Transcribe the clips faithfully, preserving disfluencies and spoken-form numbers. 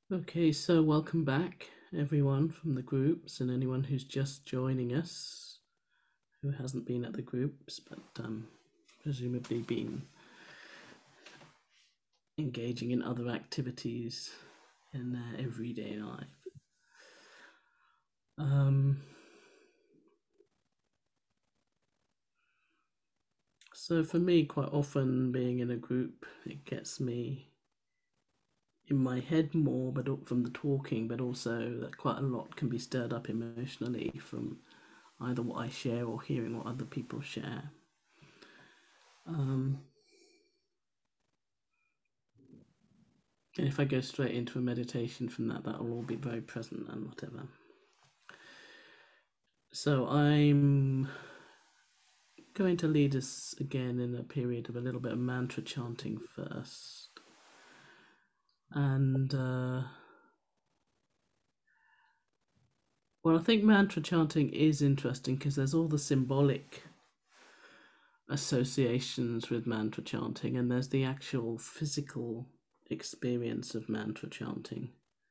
Okay, so welcome back, everyone from the groups, and anyone who's just joining us who hasn't been at the groups but um, presumably been engaging in other activities in their everyday life. Um, so, for me, quite often being in a group, it gets me in my head more, but from the talking, but also that quite a lot can be stirred up emotionally from either what I share or hearing what other people share. Um, and if I go straight into a meditation from that, that will all be very present and whatever. So I'm going to lead us again in a period of a little bit of mantra chanting first. And, uh, well, I think mantra chanting is interesting because there's all the symbolic associations with mantra chanting, and there's the actual physical experience of mantra chanting.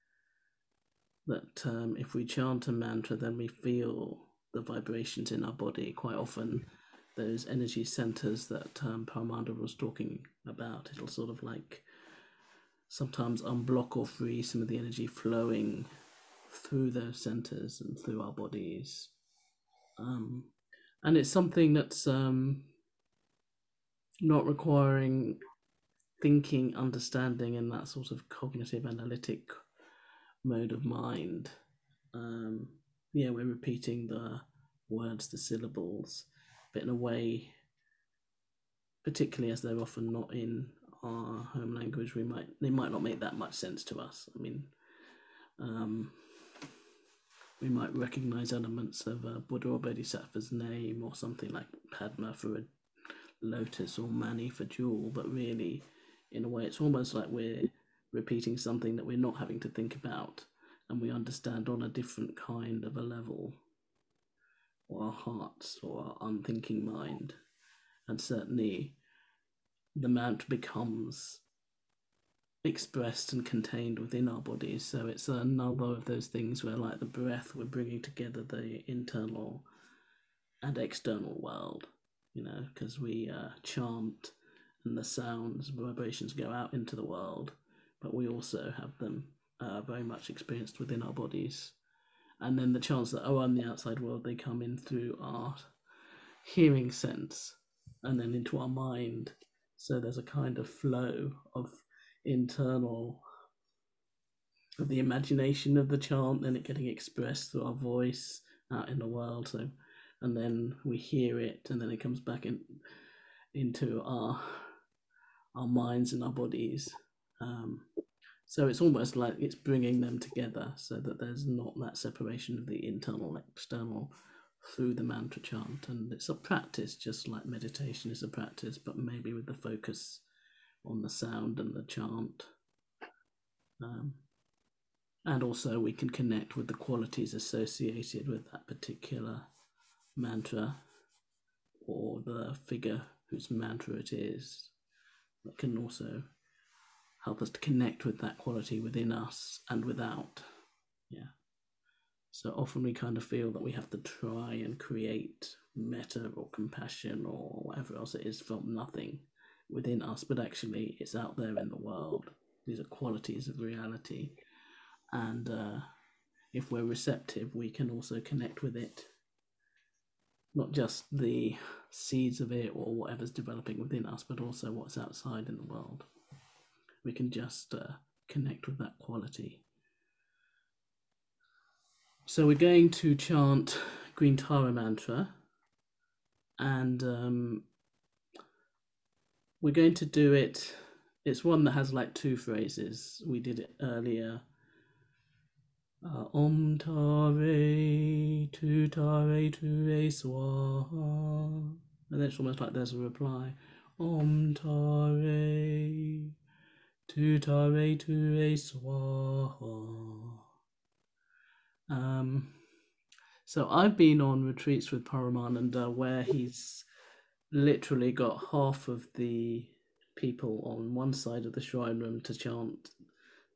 That um, if we chant a mantra, then we feel the vibrations in our body. Quite often, those energy centers that um, Paramanda was talking about, it'll sort of like sometimes unblock or free some of the energy flowing through those centers and through our bodies. Um, and it's something that's um, not requiring thinking, understanding, and that sort of cognitive analytic mode of mind. Um, yeah, we're repeating the words, the syllables, but in a way, particularly as they're often not in our home language, we might they might not make that much sense to us. I mean, um, we might recognize elements of a Buddha or Bodhisattva's name or something like Padma for a lotus or Mani for jewel, but really, in a way, it's almost like we're repeating something that we're not having to think about and we understand on a different kind of a level, or our hearts or our unthinking mind. And certainly the mantra becomes expressed and contained within our bodies. So it's another of those things where, like the breath, we're bringing together the internal and external world, you know, because we uh, chant and the sounds, vibrations go out into the world, but we also have them uh, very much experienced within our bodies. And then the chants that are on the outside world, they come in through our hearing sense and then into our mind. So there's a kind of flow of internal, of the imagination of the chant, then it getting expressed through our voice out in the world. So, and then we hear it, and then it comes back in into our our minds and our bodies. Um, so it's almost like it's bringing them together, so that there's not that separation of the internal and external through the mantra chant. And it's a practice, just like meditation is a practice, but maybe with the focus on the sound and the chant. Um, and also, we can connect with the qualities associated with that particular mantra or the figure whose mantra it is. That can also help us to connect with that quality within us and without. Yeah. So often we kind of feel that we have to try and create metta or compassion or whatever else it is from nothing within us, but actually it's out there in the world. These are qualities of reality. And uh, if we're receptive, we can also connect with it. Not just the seeds of it or whatever's developing within us, but also what's outside in the world. We can just uh, connect with that quality. So we're going to chant Green Tara mantra, and um, we're going to do it. It's one that has like two phrases. We did it earlier. Uh, Om Tare Tu Tare Tu E Swaha, and then it's almost like there's a reply. Om Tare Tu Tare Tu E Swaha. Um, so I've been on retreats with Paramananda where he's literally got half of the people on one side of the shrine room to chant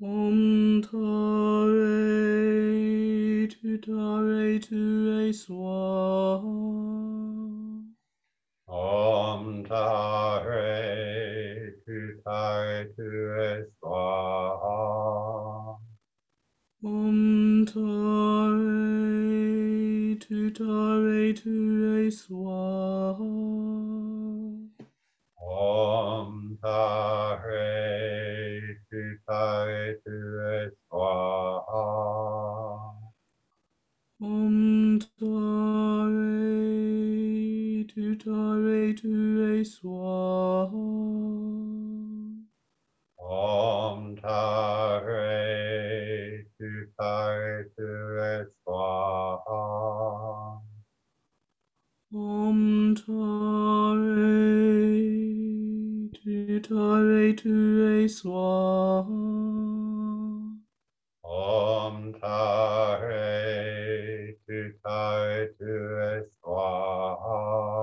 Om Tare Tutare Ture Swaha. Om Tare Tutare Tue Swaha. Om Tare Tutare Ture Swaha. Om Tare Tutare Tue Swaha. Om Tare Tutare Ture Swaha. Om Tare Tutare Tue Swaha. Om Tare Tutare Ture Swaha. Om Tare Tutare Tue Swaha.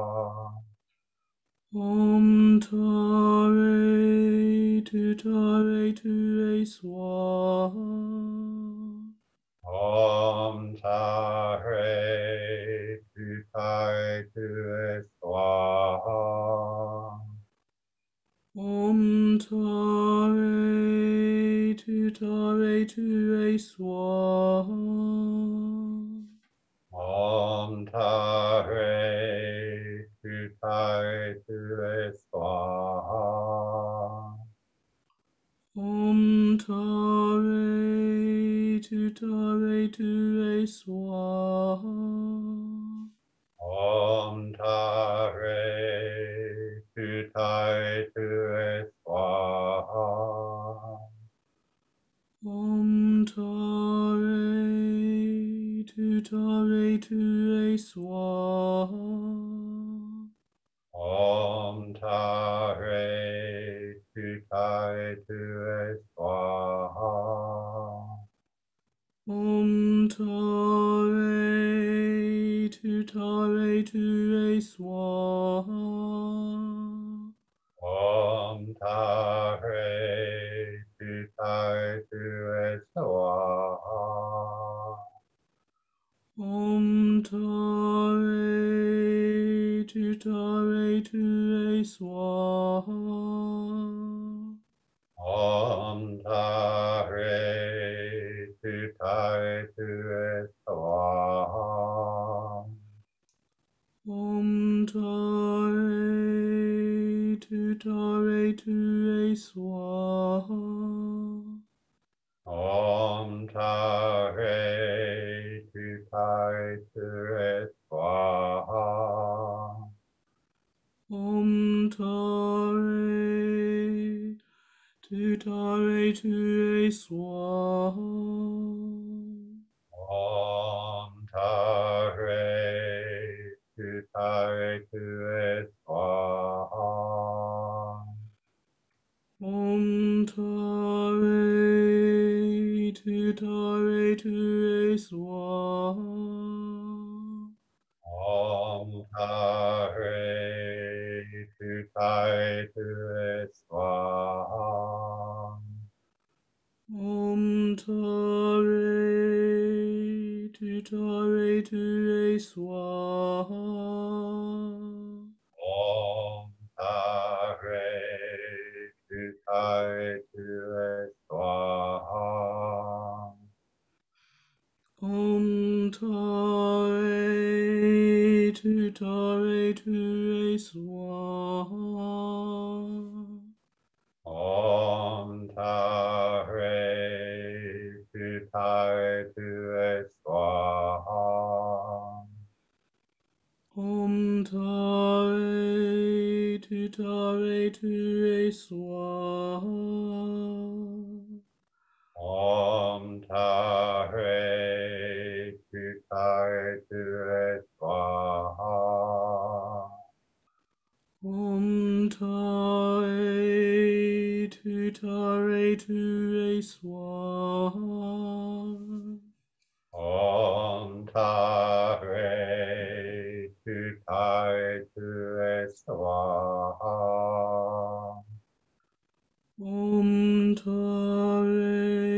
Om Tare Tutare Ture Swaha. Om Tare Tutare Tue Swaha. Om Tare Tutare Ture Swaha. Om Tare Tutare Tue Swaha. Om Tare Tutare Ture Swaha. Om Tare Tutare Tue Swaha. Om Tare Tutare Ture Swaha. Om Tare Tutare Tue Swaha. Om Tare Tutare Ture Swaha. Om Tare Tutare Tue Swaha. Om Tare Tutare Ture Swaha. Om Tare Tutare Tue Swaha. Om Tare Tutare Ture Swaha. Om Tare Tutare Tue Swaha. Om Tare Tutare Ture Swaha. Om Tare Tutare Tue Swaha. Om Tare Tutare Ture Swaha. Om Tare Tutare Tue Swaha. Om Tare Tutare Ture Swaha. Om Tare Tutare Tue Swaha. Om Tare Tutare Ture Swaha. Om Tare Tutare Tue Swaha. Om Tare Tutare Ture Swaha. Om Tare Tutare Tue Swaha. Om Tare Tutare Ture Swaha. Om Tare Tutare Tue Swaha. Om Tare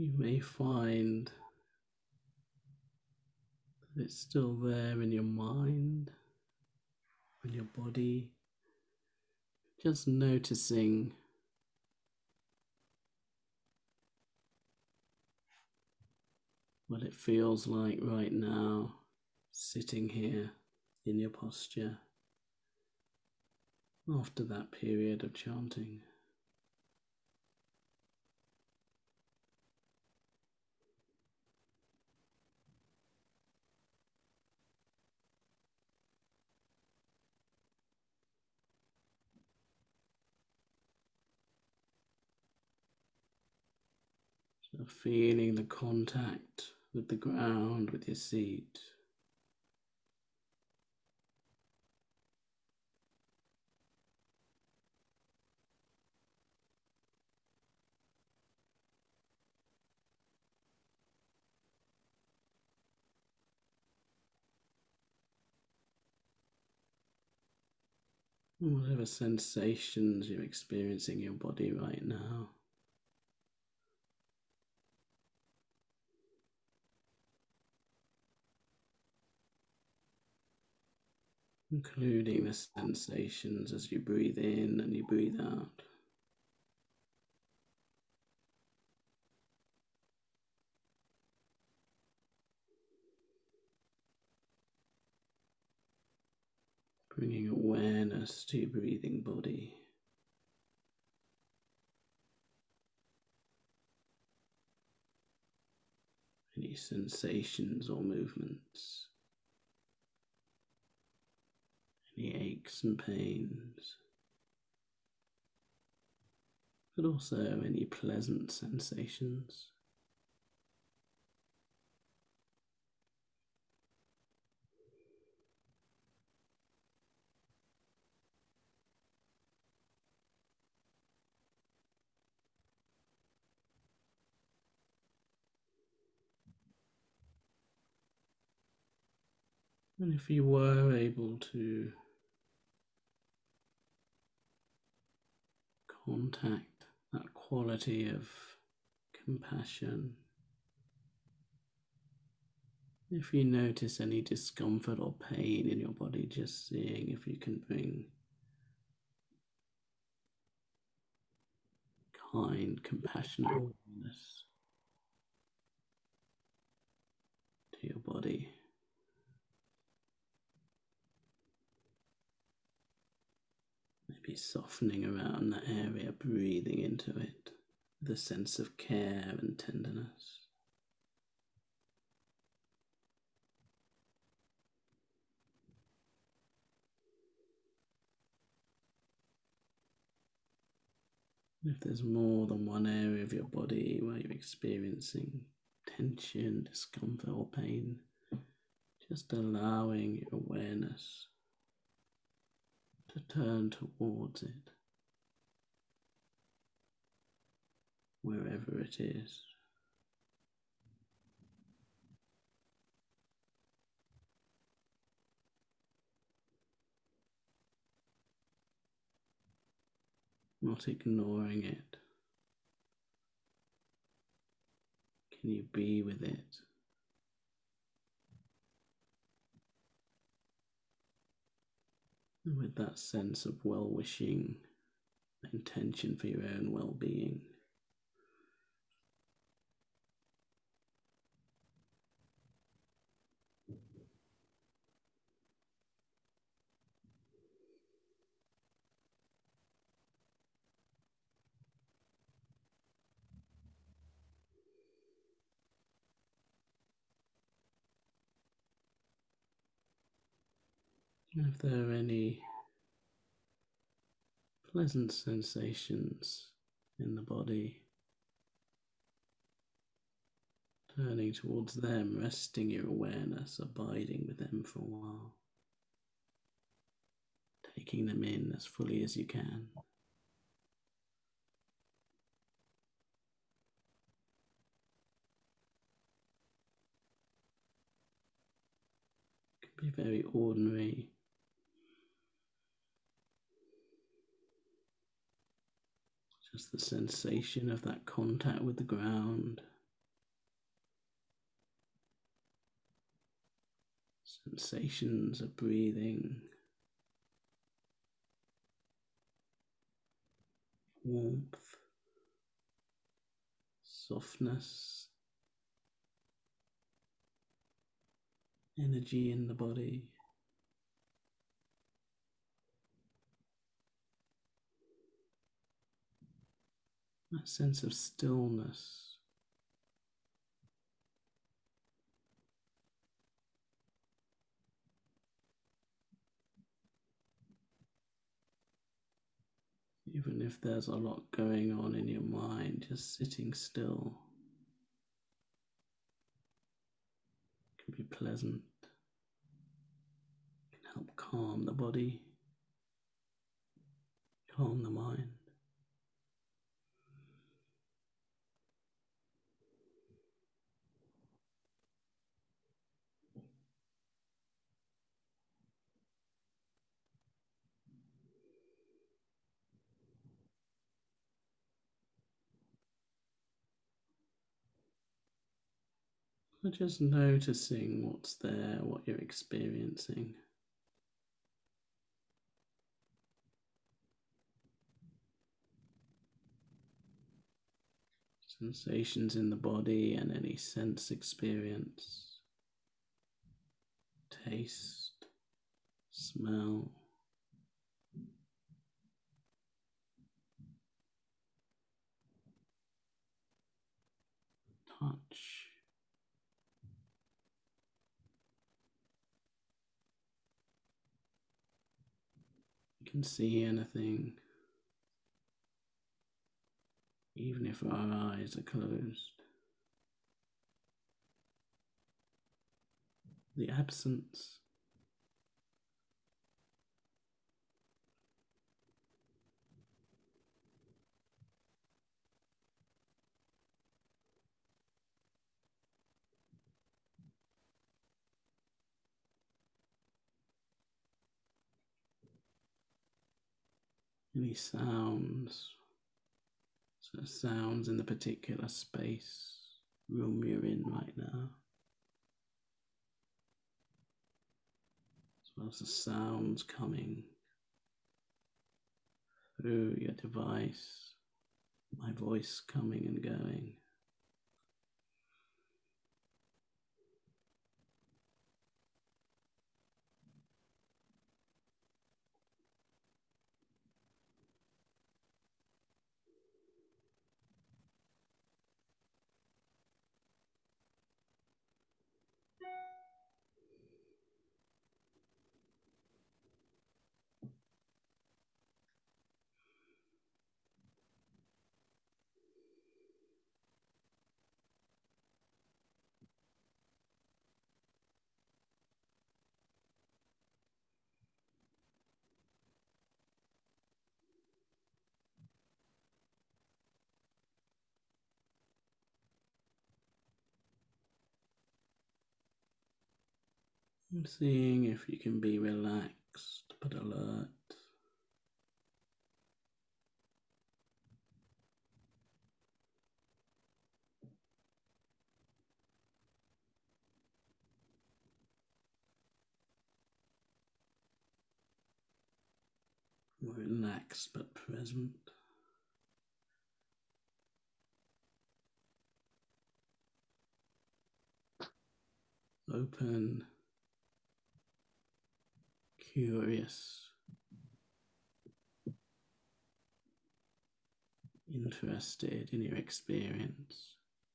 you may find that it's still there in your mind and your body, just noticing what it feels like right now, sitting here in your posture after that period of chanting. So feeling the contact with the ground, with your seat. Whatever sensations you're experiencing in your body right now. Including the sensations as you breathe in and you breathe out. Bringing awareness to your breathing body. Any sensations or movements. Any aches and pains. But also any pleasant sensations. And if you were able to contact that quality of compassion, if you notice any discomfort or pain in your body, just seeing if you can bring kind, compassionate awareness to your body. Maybe softening around that area, breathing into it with a sense of care and tenderness. If there's more than one area of your body where you're experiencing tension, discomfort or pain, just allowing your awareness to turn towards it, wherever it is. Not ignoring it. Can you be with it? And with that sense of well-wishing intention for your own well-being. If there are any pleasant sensations in the body, turning towards them, resting your awareness, abiding with them for a while, taking them in as fully as you can. It can be very ordinary. Just the sensation of that contact with the ground, sensations of breathing, warmth, softness, energy in the body. That sense of stillness. Even if there's a lot going on in your mind, just sitting still can be pleasant, can help calm the body, calm the mind. Just noticing what's there, what you're experiencing. Sensations in the body and any sense experience, taste, smell, touch. You can see anything, even if our eyes are closed. The absence. Any sounds, so sounds in the particular space, room you're in right now, as well as the sounds coming through your device, my voice coming and going. And seeing if you can be relaxed but alert. Relaxed but present. Open, curious, interested in your experience.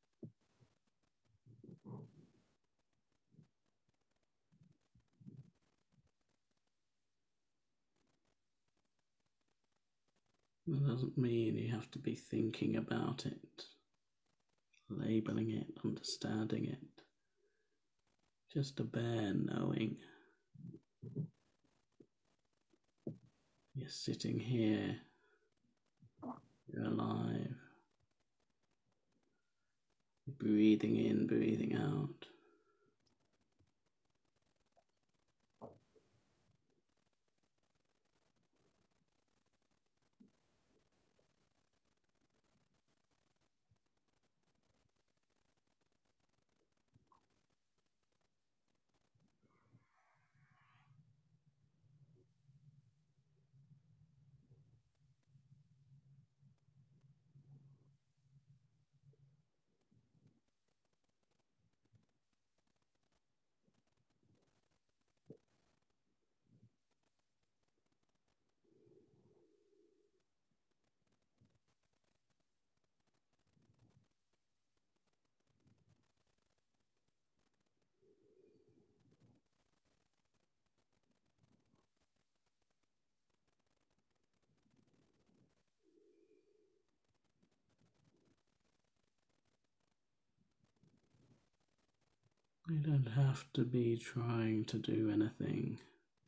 That doesn't mean you have to be thinking about it, labeling it, understanding it. Just a bare knowing. You're sitting here, you're alive, you're breathing in, breathing out. You don't have to be trying to do anything.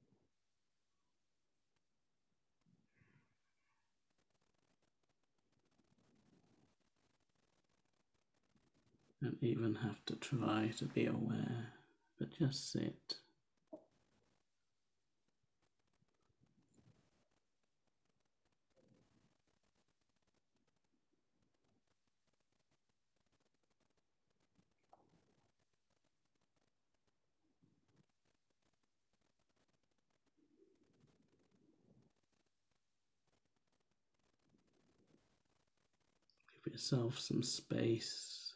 You don't even have to try to be aware, but just sit. Give yourself some space.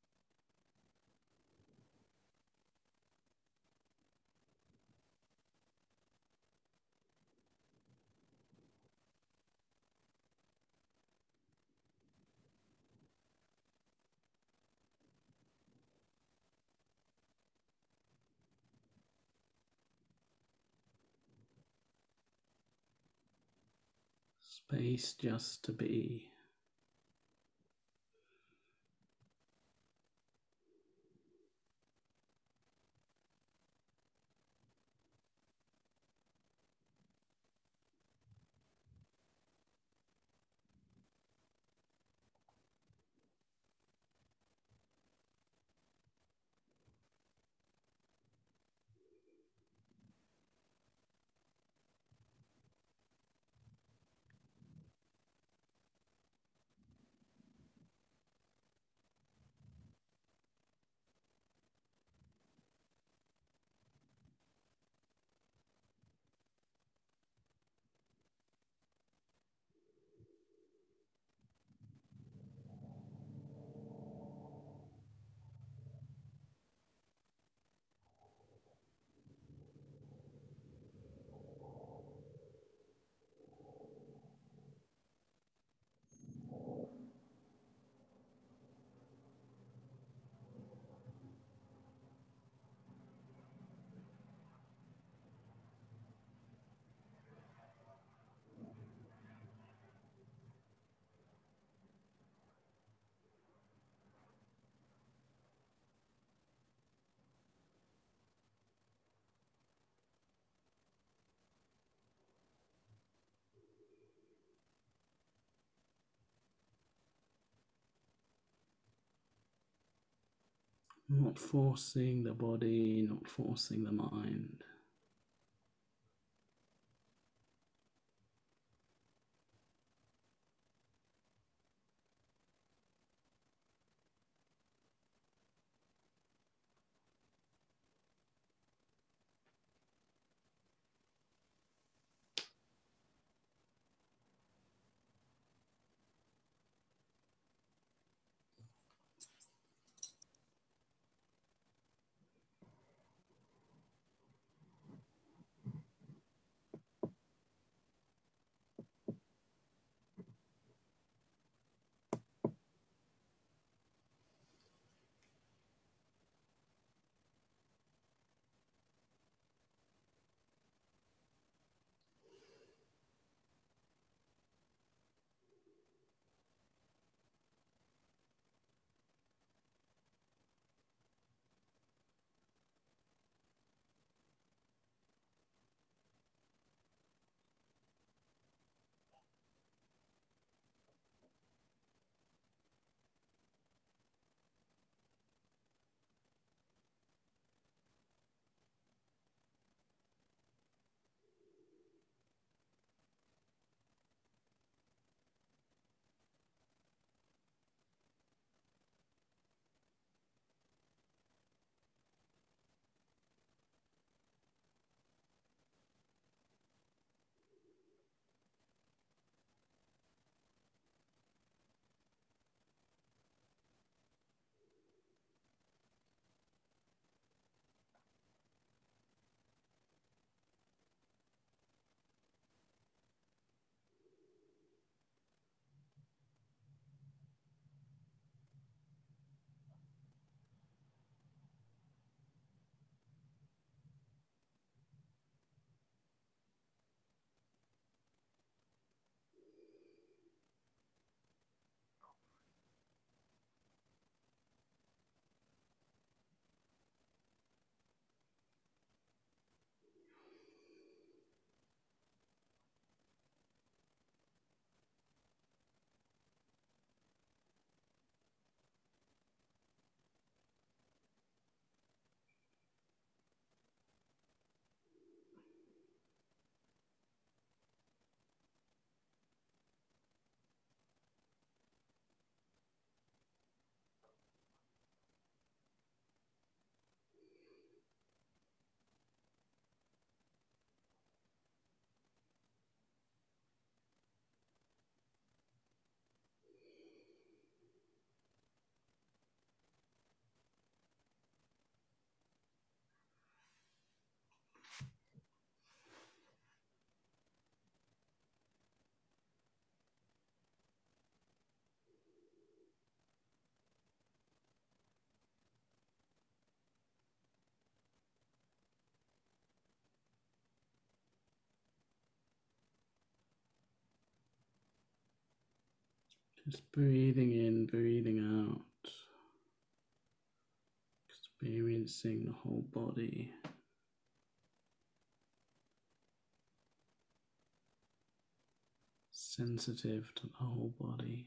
Space just to be. Not forcing the body, not forcing the mind. Just breathing in, breathing out, experiencing the whole body. Sensitive to the whole body.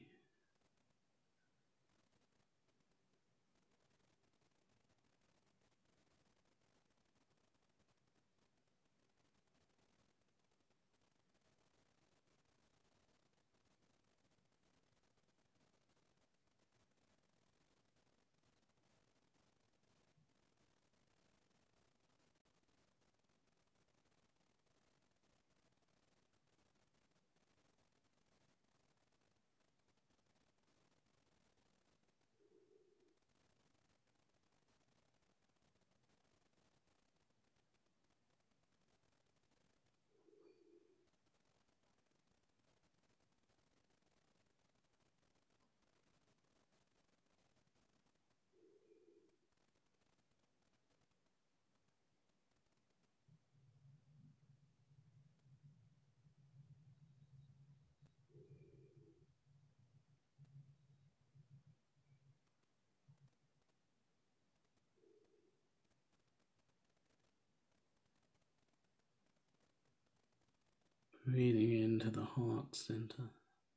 Breathing into the heart center.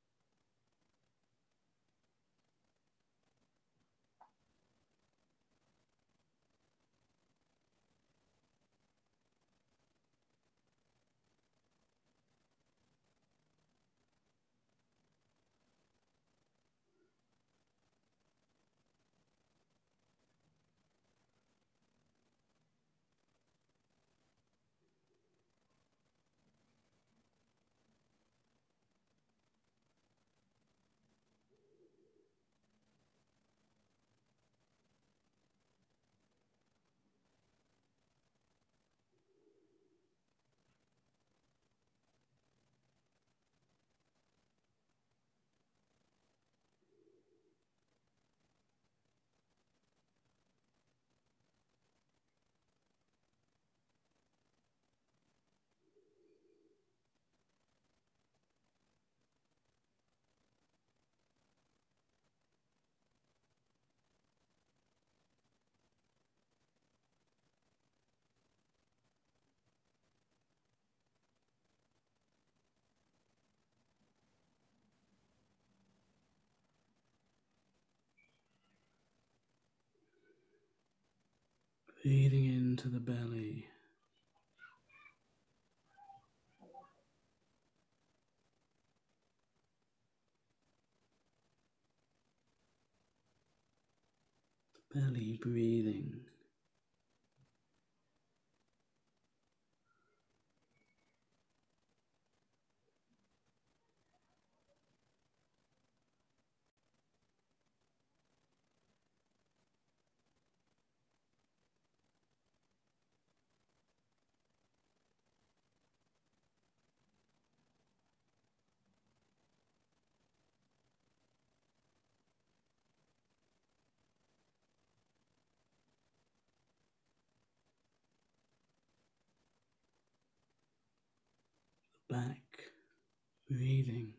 Breathing into the belly. Belly breathing. Back breathing.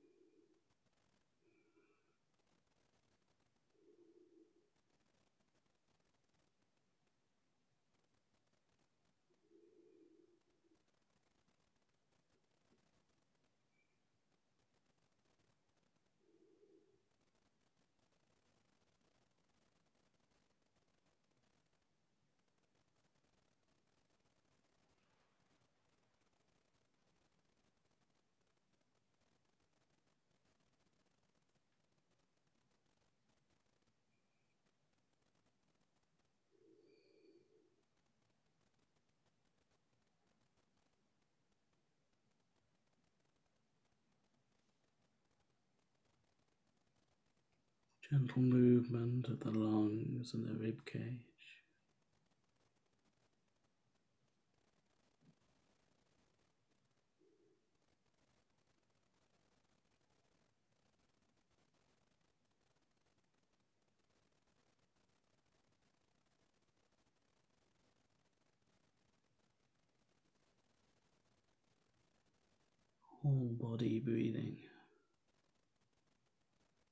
Gentle movement of the lungs and the rib cage. Whole body breathing.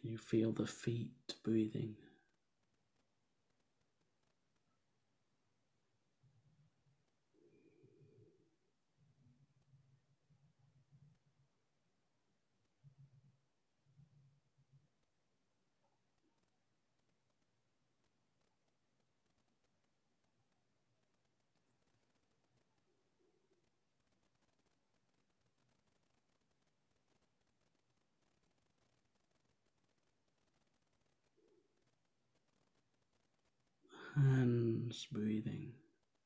Can you feel the feet breathing? Hands breathing.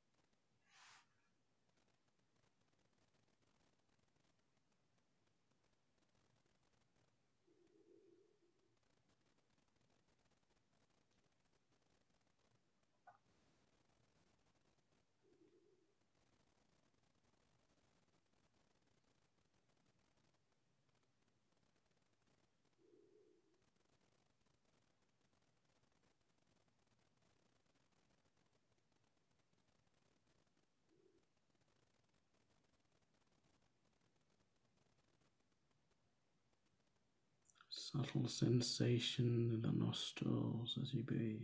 Subtle sensation in the nostrils as you breathe.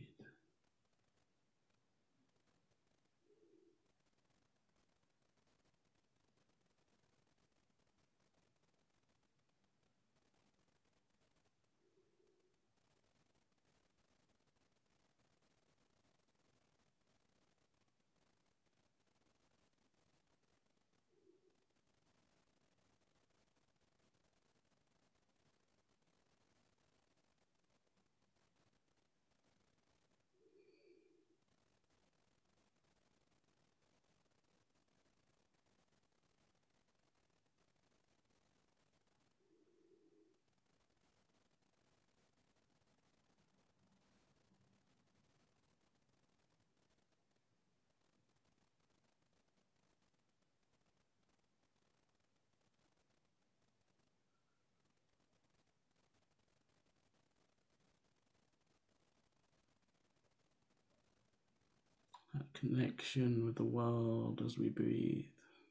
That connection with the world as we breathe.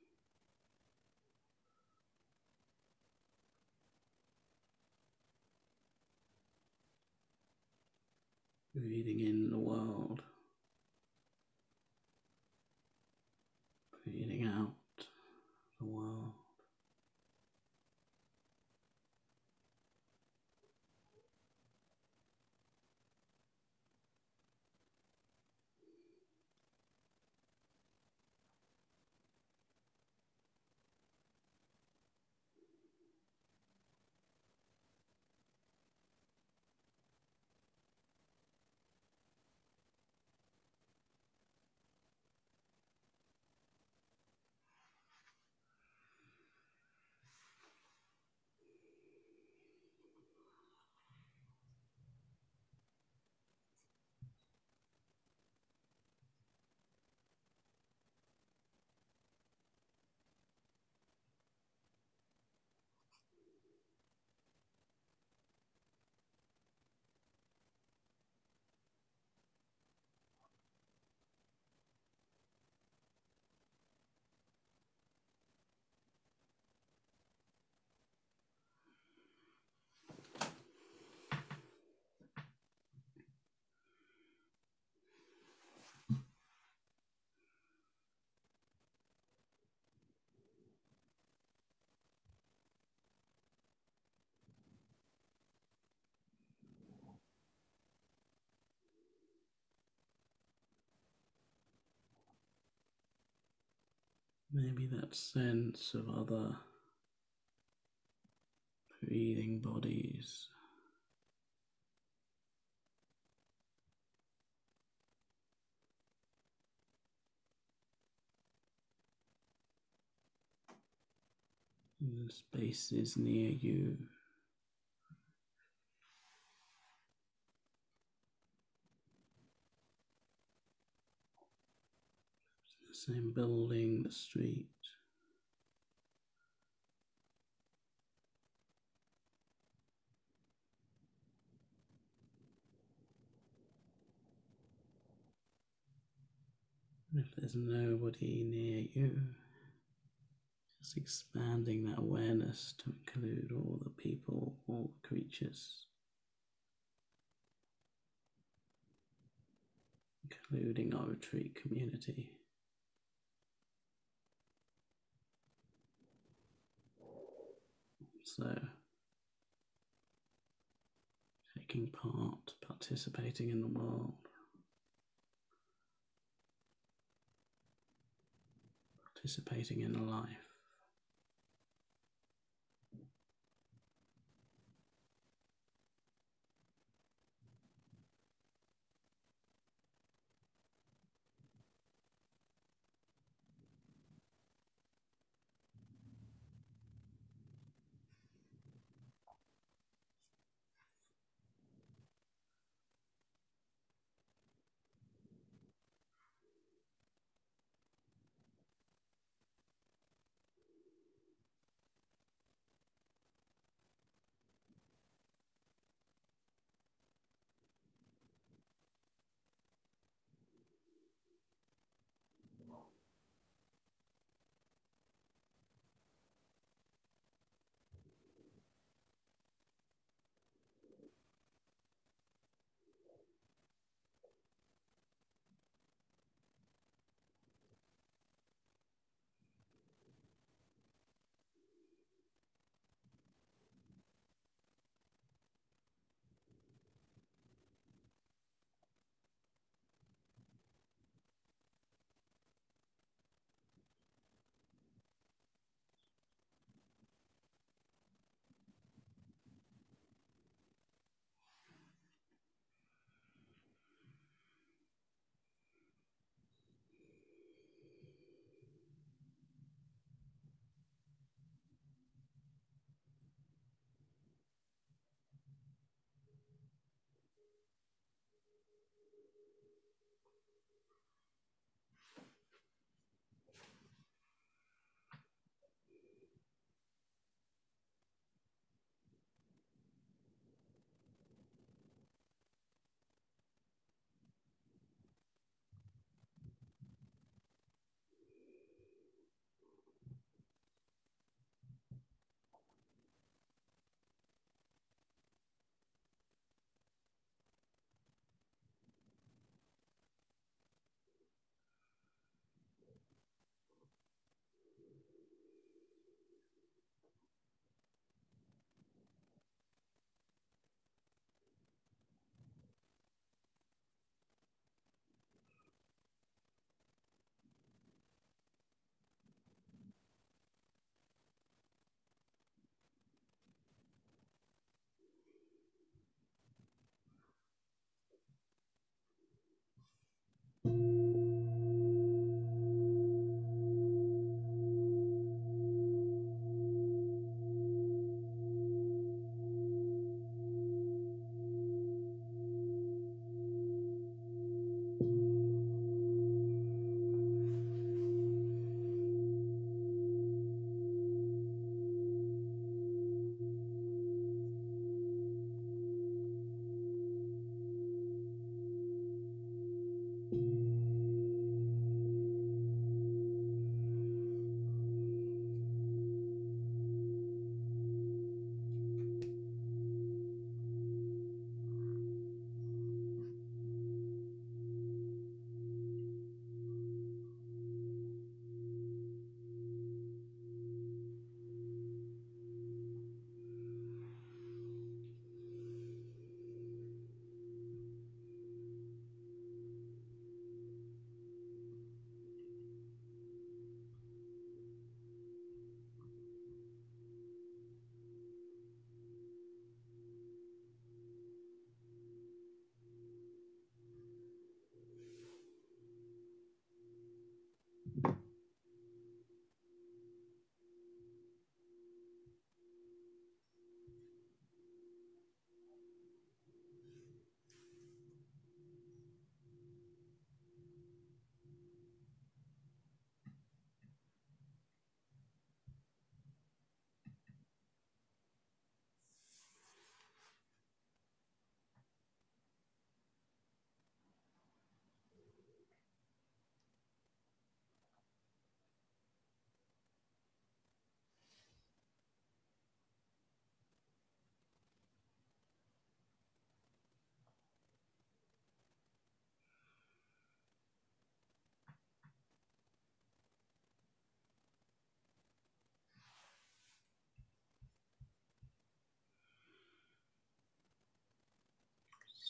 Breathing in the world. Breathing out the world. Maybe that sense of other breathing bodies. In the spaces near you. The same building, the street. And if there's nobody near you, just expanding that awareness to include all the people, all the creatures including our retreat community. So, taking part, participating in the world, participating in life.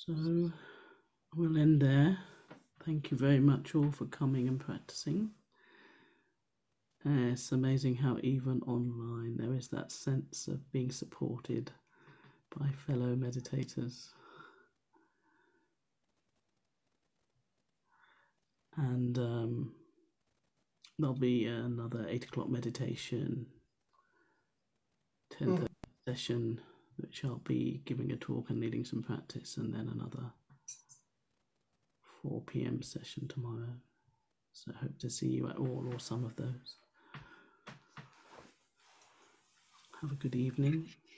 So we'll end there. Thank you very much all for coming and practicing. Uh, it's amazing how even online there is that sense of being supported by fellow meditators. And um, there'll be another eight o'clock meditation, ten thirty mm. session, which I'll be giving a talk and leading some practice, and then another four p.m. session tomorrow. So I hope to see you at all or some of those. Have a good evening.